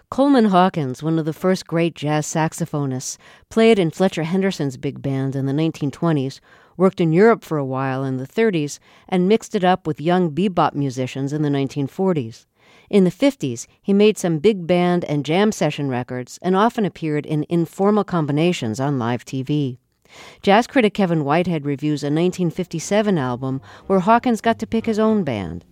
Coleman Hawkins, one of the first great jazz saxophonists, played in Fletcher Henderson's big band in the 1920s, worked in Europe for a while in the 30s, and mixed it up with young bebop musicians in the 1940s. In the 50s, he made some big band and jam session records and often appeared in informal combinations on live TV. Jazz critic Kevin Whitehead reviews a 1957 album where Hawkins got to pick his own band.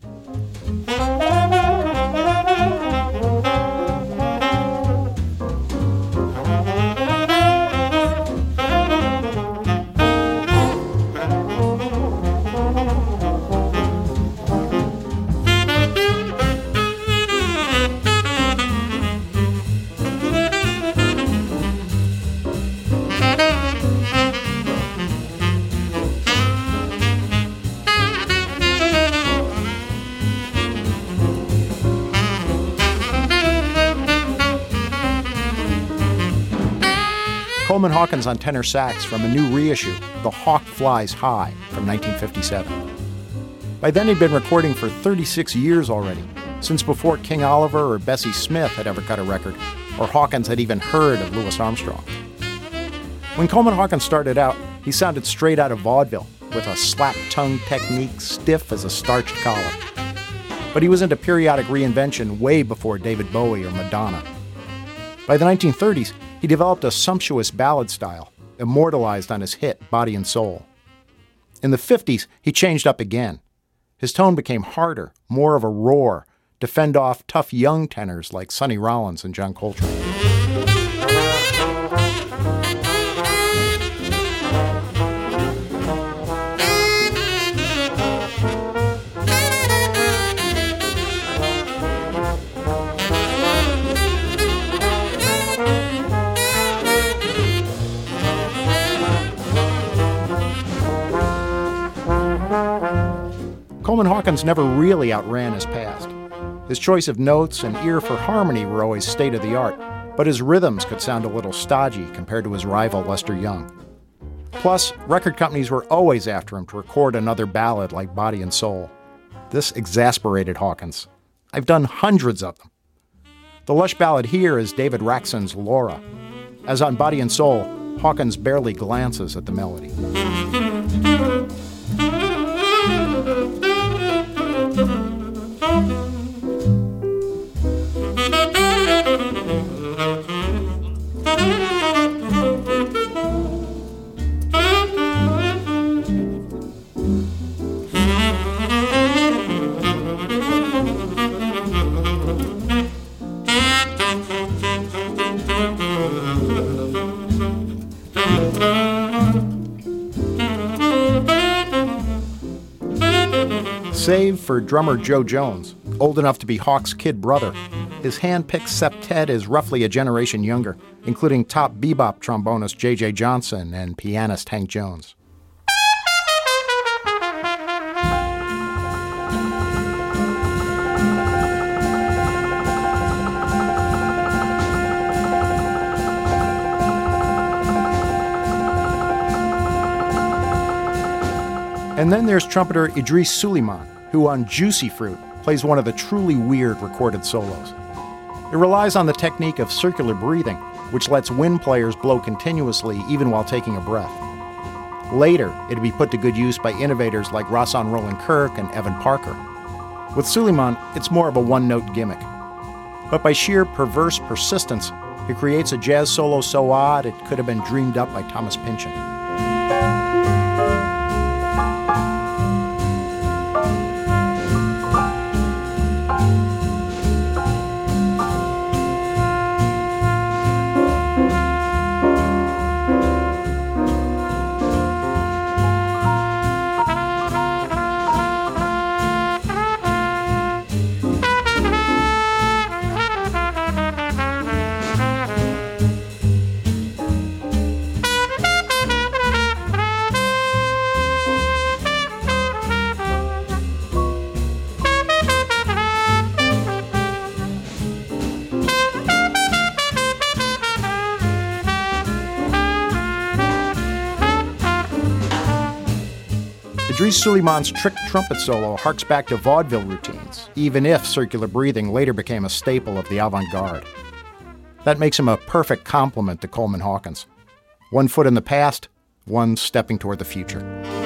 Coleman Hawkins on tenor sax from a new reissue, The Hawk Flies High, from 1957. By then he'd been recording for 36 years already, since before King Oliver or Bessie Smith had ever cut a record, or Hawkins had even heard of Louis Armstrong. When Coleman Hawkins started out, he sounded straight out of vaudeville, with a slap-tongue technique stiff as a starched collar. But he was into periodic reinvention way before David Bowie or Madonna. By the 1930s, he developed a sumptuous ballad style, immortalized on his hit Body and Soul. In the 50s, he changed up again. His tone became harder, more of a roar, to fend off tough young tenors like Sonny Rollins and John Coltrane. Coleman Hawkins never really outran his past. His choice of notes and ear for harmony were always state-of-the-art, but his rhythms could sound a little stodgy compared to his rival Lester Young. Plus, record companies were always after him to record another ballad like Body and Soul. This exasperated Hawkins. I've done hundreds of them. The lush ballad here is David Raxon's Laura. As on Body and Soul, Hawkins barely glances at the melody. Save for drummer Joe Jones, old enough to be Hawk's kid brother, his hand-picked septet is roughly a generation younger, including top bebop trombonist J.J. Johnson and pianist Hank Jones. And then there's trumpeter Idris Suleiman, who on Juicy Fruit plays one of the truly weird recorded solos. It relies on the technique of circular breathing, which lets wind players blow continuously even while taking a breath. Later, it'd be put to good use by innovators like Rahsaan Roland Kirk and Evan Parker. With Suleiman, it's more of a one-note gimmick. But by sheer perverse persistence, he creates a jazz solo so odd it could have been dreamed up by Thomas Pynchon. Idris Suleiman's trick trumpet solo harks back to vaudeville routines, even if circular breathing later became a staple of the avant-garde. That makes him a perfect complement to Coleman Hawkins. One foot in the past, one stepping toward the future.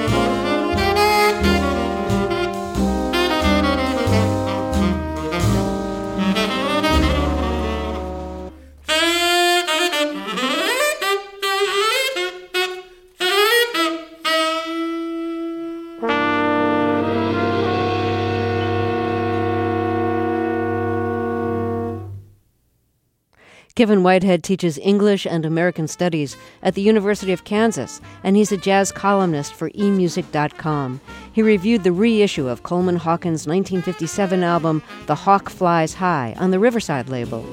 Kevin Whitehead teaches English and American Studies at the University of Kansas, and he's a jazz columnist for emusic.com. He reviewed the reissue of Coleman Hawkins' 1957 album, The Hawk Flies High, on the Riverside label.